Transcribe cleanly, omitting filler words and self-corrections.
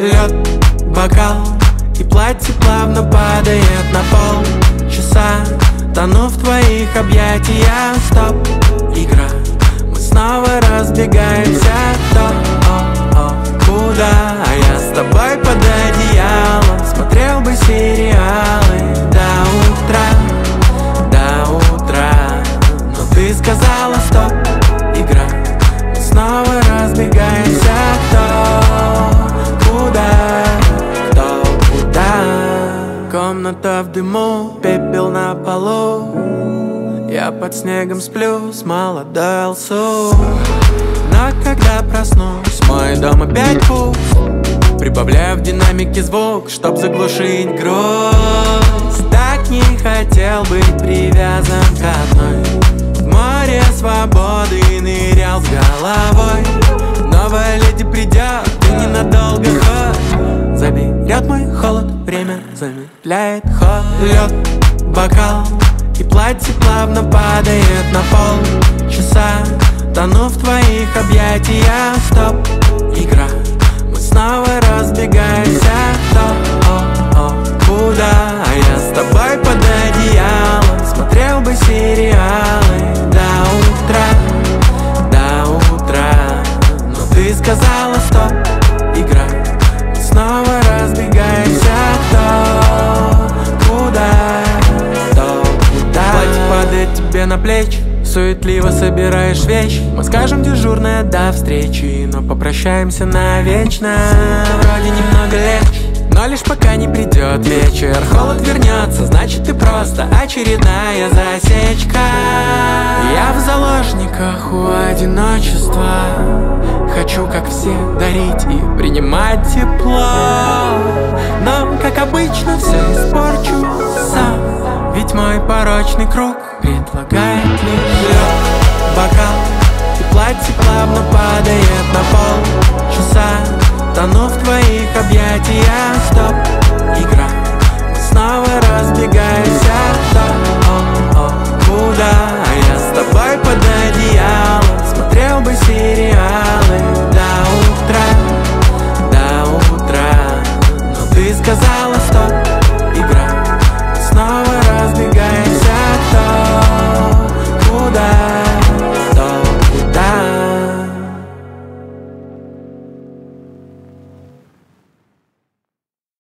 лед, бокал, и платье плавно падает на пол. Часа тону в твоих объятиях. Стоп, игра, мы снова разбегаемся. Куда? А я с тобой под одеялом смотрел бы сериалы до утра. Но ты сказала стоп, игра, мы снова разбегаемся. Кто куда? Комната в дыму, пепел на полу. Я под снегом сплю с молодой алсу. Но когда проснусь, мой дом опять пуст. Прибавляю в динамике звук, чтоб заглушить грусть. Так не хотел быть привязан к одной. В море свободы нырял с головой. Новая леди придет, и ненадолго хоть заберет мой холод, время замедляет ход. Лед, бокал, и платье плавно падает на пол. Часа тону в твоих объятиях. Стоп, игра, мы снова разбегаемся. Куда? А я с тобой под одеялом смотрел бы сериалы до утра. Но ты сказала стоп, игра, мы снова разбегаемся. Куда? Платье падает тебе на плечи, суетливо собираешь вещи. Мы скажем дежурное до встречи, но попрощаемся навечно. Вроде немного легче, но лишь пока не придет вечер. Холод вернется, значит ты просто очередная засечка. Я в заложниках у одиночества. Хочу, как все, дарить и принимать тепло. Но, как обычно, все испорчу сам. Ведь мой порочный круг предлагает лишь лед, бокал, и платье плавно падает на пол. Часа тону в твоих объятиях. Стоп, игра, мы снова разбегаемся. Куда? А я с тобой под одеялом смотрел бы сериалы до утра. Но ты сказала стоп,